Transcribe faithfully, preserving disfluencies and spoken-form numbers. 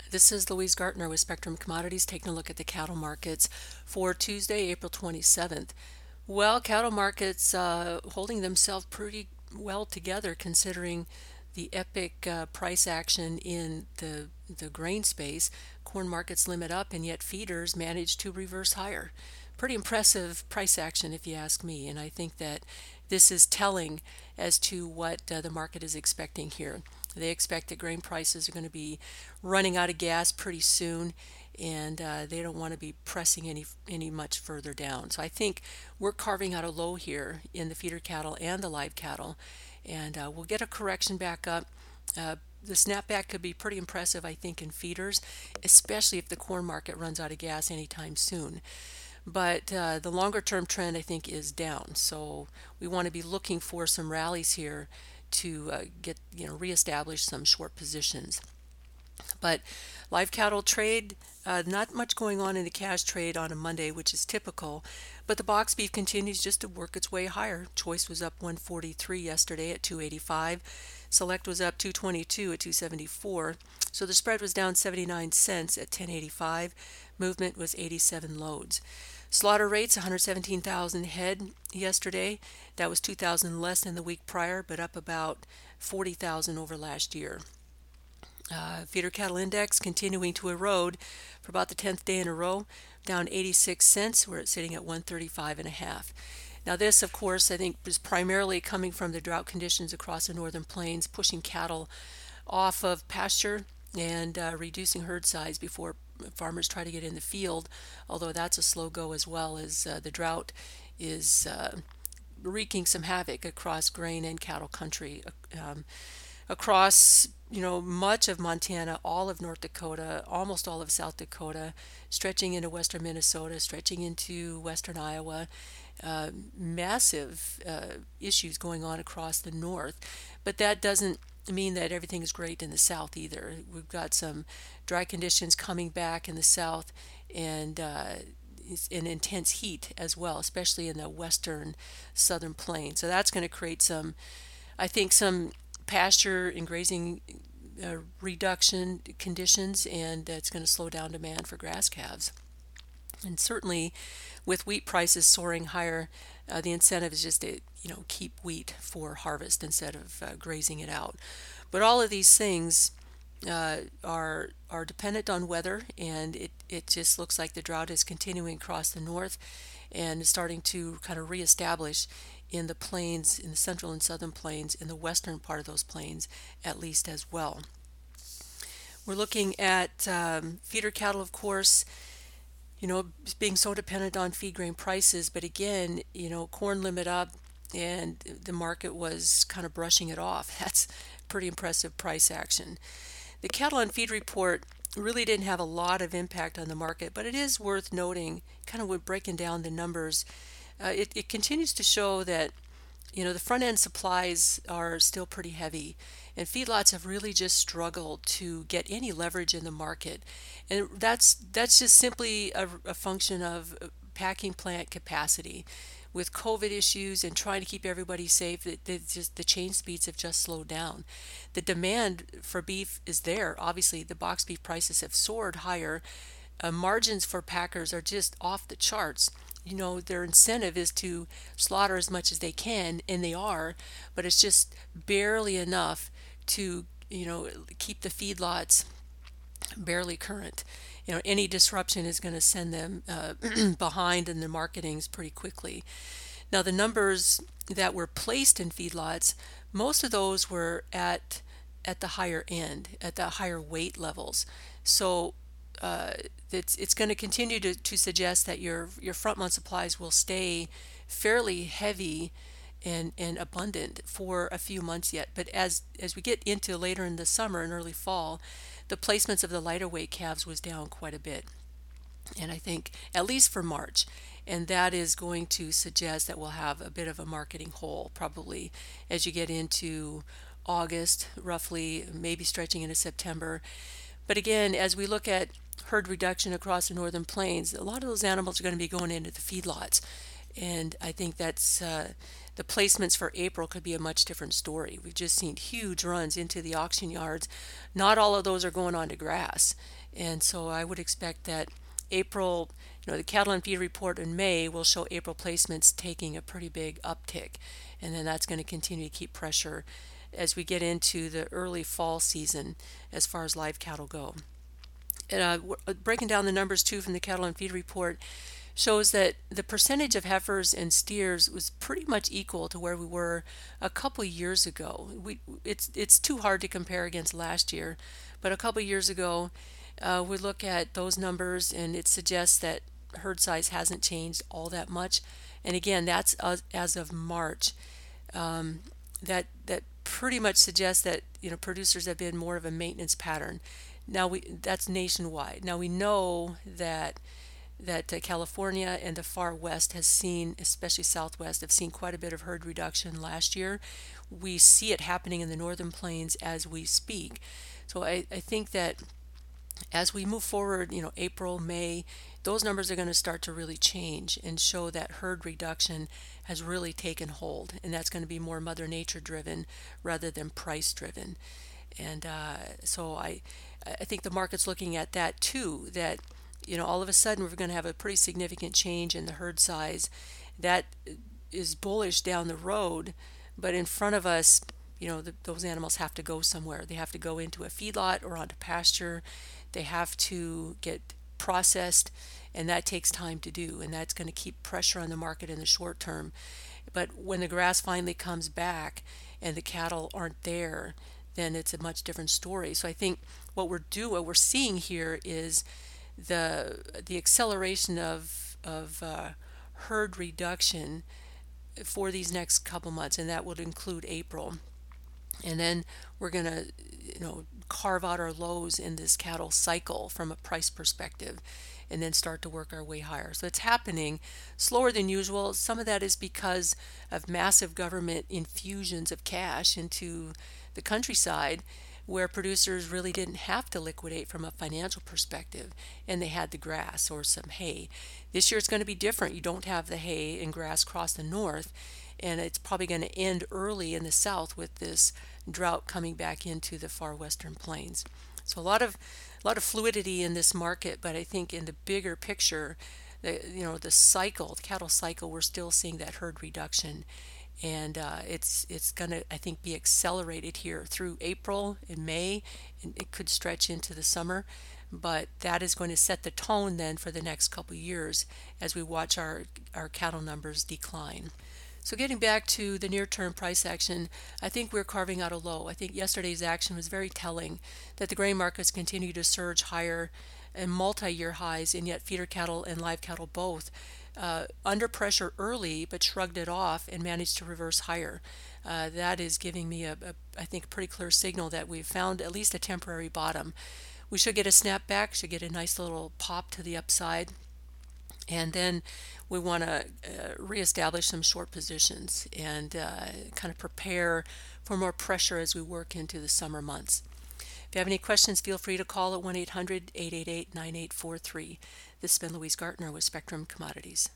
This is Louise Gartner with Spectrum Commodities taking a look at the cattle markets for Tuesday, April twenty-seventh. Well, cattle markets uh, holding themselves pretty well together considering the epic uh, price action in the the grain space. Corn markets limit up, and yet feeders manage to reverse higher. Pretty impressive price action, if you ask me, and I think that this is telling as to what uh, the market is expecting here. They expect that grain prices are going to be running out of gas pretty soon, and uh, they don't want to be pressing any any much further down. So I think we're carving out a low here in the feeder cattle and the live cattle, and uh, we'll get a correction back up. Uh, the snapback could be pretty impressive, I think, in feeders, especially if the corn market runs out of gas anytime soon. But uh, the longer term trend, I think, is down. So we want to be looking for some rallies here to uh, get, you know, reestablish some short positions. But live cattle trade, uh, not much going on in the cash trade on a Monday, which is typical. But the box beef continues just to work its way higher. Choice was up one forty-three yesterday at two eighty-five. Select was up two twenty-two at two seventy-four. So the spread was down seventy-nine cents at ten eighty-five. Movement was eighty-seven loads. Slaughter rates one hundred seventeen thousand head yesterday. That was two thousand less than the week prior, but up about forty thousand over last year. Uh, feeder cattle index continuing to erode for about the tenth day in a row, down eighty-six cents. We're sitting at one thirty-five and a half. Now this, of course, I think is primarily coming from the drought conditions across the northern plains, pushing cattle off of pasture and uh, reducing herd size before farmers try to get in the field, although that's a slow go as well as uh, the drought is uh, wreaking some havoc across grain and cattle country. Um, across you know much of Montana, all of North Dakota, almost all of South Dakota, stretching into western Minnesota, stretching into western Iowa. Uh, massive uh, issues going on across the north, but that doesn't mean that everything is great in the south either. We've got some dry conditions coming back in the south, and uh, an intense heat as well, especially in the western southern plains. So that's going to create some, I think, some pasture and grazing uh, reduction conditions, and it's going to slow down demand for grass calves. And certainly, with wheat prices soaring higher, uh, the incentive is just to you know keep wheat for harvest instead of uh, grazing it out. But all of these things uh, are are dependent on weather, and it it just looks like the drought is continuing across the north, and is starting to kind of reestablish in the plains, in the central and southern plains, in the western part of those plains, at least as well. We're looking at um, feeder cattle, of course, you know, being so dependent on feed grain prices. But again, you know, corn limit up, and the market was kind of brushing it off. That's pretty impressive price action. The cattle on feed report really didn't have a lot of impact on the market, but it is worth noting, kind of with breaking down the numbers, uh, it, it continues to show that you know the front end supplies are still pretty heavy, and feedlots have really just struggled to get any leverage in the market, and that's that's just simply a, a function of packing plant capacity. With COVID issues and trying to keep everybody safe, the, the, just, the chain speeds have just slowed down. The demand for beef is there. Obviously, the box beef prices have soared higher. Uh, margins for packers are just off the charts. You know, their incentive is to slaughter as much as they can, and they are, but it's just barely enough to, you know, keep the feedlots barely current. You know, any disruption is going to send them uh, behind in the marketings pretty quickly. Now, the numbers that were placed in feedlots, most of those were at at the higher end, at the higher weight levels. So uh, it's it's going to continue to, to suggest that your your front month supplies will stay fairly heavy and, and abundant for a few months yet. But as as we get into later in the summer and early fall, the placements of the lighter weight calves was down quite a bit. And I think at least for March, and that is going to suggest that we'll have a bit of a marketing hole probably as you get into August, roughly, maybe stretching into September. But again, as we look at herd reduction across the northern plains, a lot of those animals are going to be going into the feedlots. And I think that's uh, the placements for April could be a much different story. We've just seen huge runs into the auction yards. Not all of those are going on to grass. And so I would expect that April, you know, the cattle and feed report in May will show April placements taking a pretty big uptick. And then that's going to continue to keep pressure as we get into the early fall season as far as live cattle go. And, uh, breaking down the numbers too from the cattle and feed report shows that the percentage of heifers and steers was pretty much equal to where we were a couple years ago. We it's it's too hard to compare against last year, but a couple years ago, uh, we look at those numbers and it suggests that herd size hasn't changed all that much. And again, that's as, as of March. Um, that that pretty much suggests that you know producers have been more of a maintenance pattern. Now we that's nationwide. Now we know that that uh, California and the far west has seen, especially Southwest, have seen quite a bit of herd reduction last year. We see it happening in the northern plains as we speak. So I, I think that as we move forward, you know, April, May, those numbers are going to start to really change and show that herd reduction has really taken hold. And that's going to be more Mother Nature driven rather than price driven. And uh, so I, I think the market's looking at that too, that you know, all of a sudden we're going to have a pretty significant change in the herd size. That is bullish down the road, but in front of us, you know, the, those animals have to go somewhere. They have to go into a feedlot or onto pasture. They have to get processed, and that takes time to do, and that's going to keep pressure on the market in the short term. But when the grass finally comes back and the cattle aren't there, then it's a much different story. So I think what we're doing, what we're seeing here is the the acceleration of of uh, herd reduction for these next couple months, and that would include April. And then we're going to, you know, carve out our lows in this cattle cycle from a price perspective, and then start to work our way higher. So it's happening slower than usual. Some of that is because of massive government infusions of cash into the countryside, where producers really didn't have to liquidate from a financial perspective, and they had the grass or some hay. This year it's going to be different. You don't have the hay and grass across the north, and it's probably going to end early in the south with this drought coming back into the far western plains. So a lot of a lot of fluidity in this market, but I think in the bigger picture, the you know the cycle, the cattle cycle, we're still seeing that herd reduction. And uh, it's it's going to, I think, be accelerated here through April and May, and it could stretch into the summer. But that is going to set the tone then for the next couple of years as we watch our, our cattle numbers decline. So getting back to the near-term price action, I think we're carving out a low. I think yesterday's action was very telling that the grain markets continue to surge higher and multi-year highs, and yet feeder cattle and live cattle both uh, under pressure early, but shrugged it off and managed to reverse higher. Uh, that is giving me, a, a, I think, a pretty clear signal that we've found at least a temporary bottom. We should get a snapback, should get a nice little pop to the upside, and then we want to uh, reestablish some short positions and uh, kind of prepare for more pressure as we work into the summer months. If you have any questions, feel free to call at one eight hundred, eight eight eight, nine eight four three. This has been Louise Gartner with Spectrum Commodities.